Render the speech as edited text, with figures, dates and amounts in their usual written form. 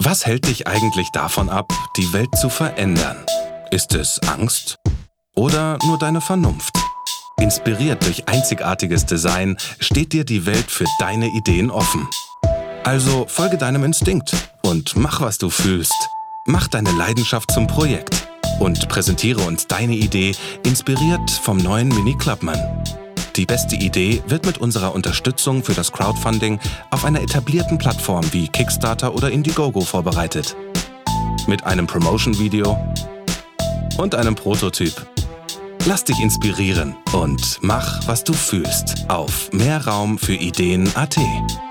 Was hält dich eigentlich davon ab, die Welt zu verändern? Ist es Angst oder nur deine Vernunft? Inspiriert durch einzigartiges Design steht dir die Welt für deine Ideen offen. Also folge deinem Instinkt und mach, was du fühlst. Mach deine Leidenschaft zum Projekt und präsentiere uns deine Idee, inspiriert vom neuen Mini Clubman. Die beste Idee wird mit unserer Unterstützung für das Crowdfunding auf einer etablierten Plattform wie Kickstarter oder Indiegogo vorbereitet. Mit einem Promotion-Video und einem Prototyp. Lass dich inspirieren und mach, was du fühlst auf mehrraumfürideen.at.